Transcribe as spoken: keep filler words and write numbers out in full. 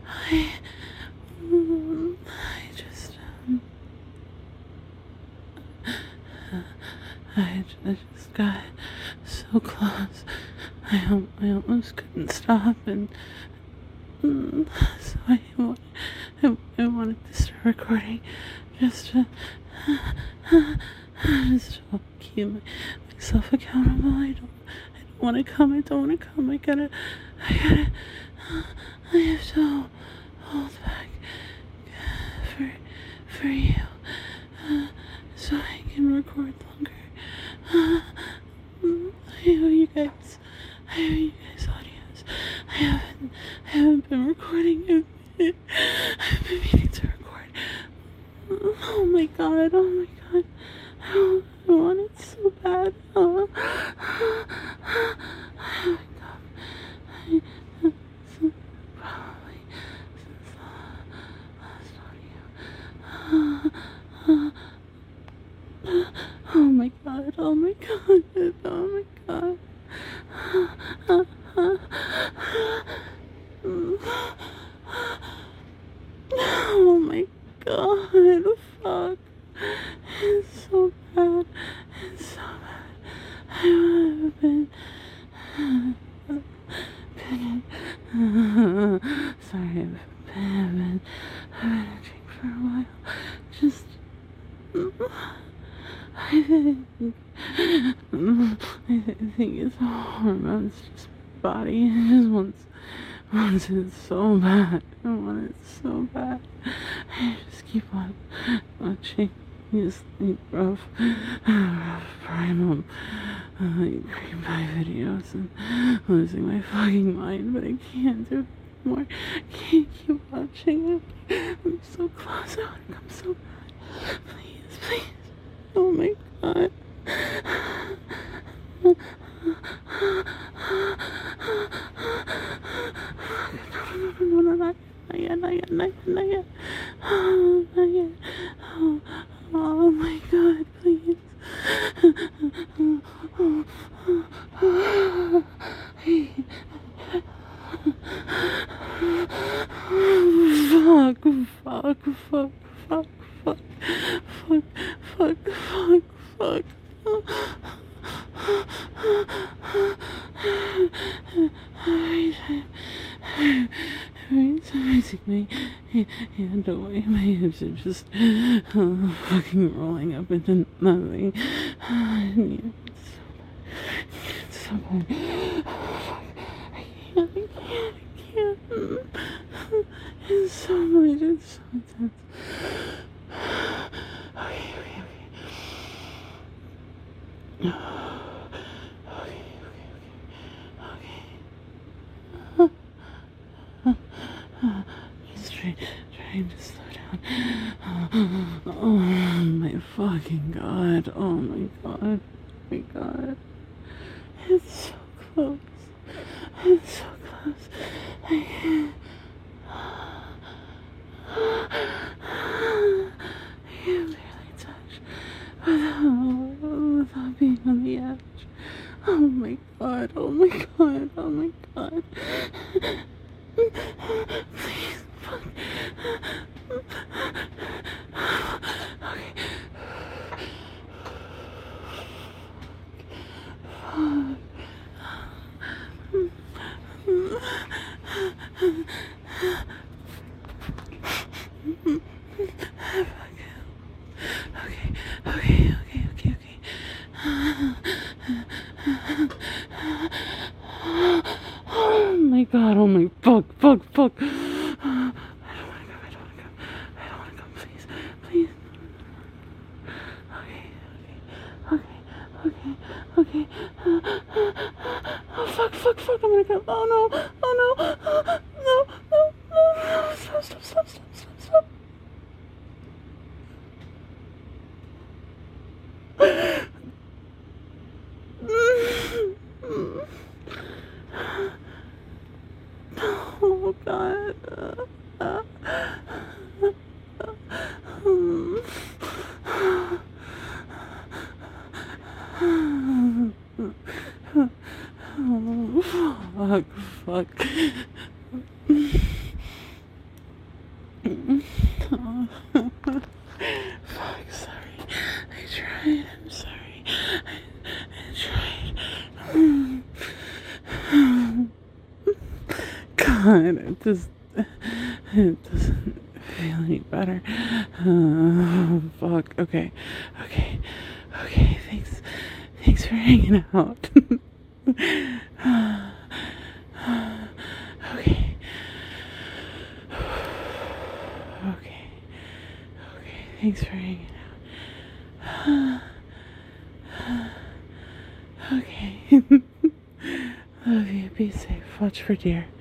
I, um, I just, um, I, I just got so close. I, al- I almost couldn't stop, and mm, so I, wa- I, I wanted to start recording just to, just to keep my, myself accountable. I don't, I don't want to come. I don't want to come. I gotta, I gotta, I have to hold back for, for you, uh, so I can record longer. Uh, I owe you guys, I owe you guys audios. I haven't, I haven't been recording. I've, I've been meaning to record. Oh my god, oh my god. I, I want it so bad. Oh, oh my god. I, since, probably since the last audio. Uh, uh, oh my god, oh my god, oh my god. Uh, uh, oh my god, fuck. It's so bad. It's so bad. I've been. been sorry, I've been, I've been, I've been itching for a while. Just. I think. I think it's hormones. Just body. It just wants. wants it so bad. I want it so bad. I just keep on watching these like, rough, rough primal, uh, like cream pie videos and losing my fucking mind, but I can't do it anymore. I can't keep watching it. I'm so close. I want to come so bad. Please, please. Oh my god. No, no, no, no, not yet, not yet, not yet, not yet. Oh, not yet. Oh, oh my god, please. Fuck, fuck, fuck, fuck, fuck, fuck, fuck, fuck, fuck. Basically, hand away. My hips are just uh, fucking rolling up into nothing. And it's so bad. It's so bad. I can't, I can't, I can't. It's so much, it's so intense. Okay, okay, okay. Okay, okay, okay. Okay. Just trying, trying to slow down. Oh my fucking god. Oh my god. Oh my god. It's so close. It's so close. I can't. I can barely touch without, without being on the edge. Oh my god. Oh my god. Oh my god. Please, fuck. Okay. Okay, okay, okay, okay, okay. Oh my god, oh my fuck, fuck, fuck. I don't wanna go, I don't wanna go. I don't wanna go, please, please. Okay, okay, okay, okay, okay. Oh fuck, fuck, fuck, I'm gonna go. Oh no, oh no, oh, no, no, no, no, stop, stop, stop, stop, stop, stop. Oh god. Uh, uh, um. Oh, fuck, fuck. Oh. Fuck, sorry. I tried. I'm sorry. I, I tried. God, it just, it doesn't feel any better. Oh, fuck. Okay. Okay. Okay. Thanks. Thanks for hanging out. Okay. Okay. Okay. Thanks for hanging out. Okay. Love you. Be safe. Watch for deer.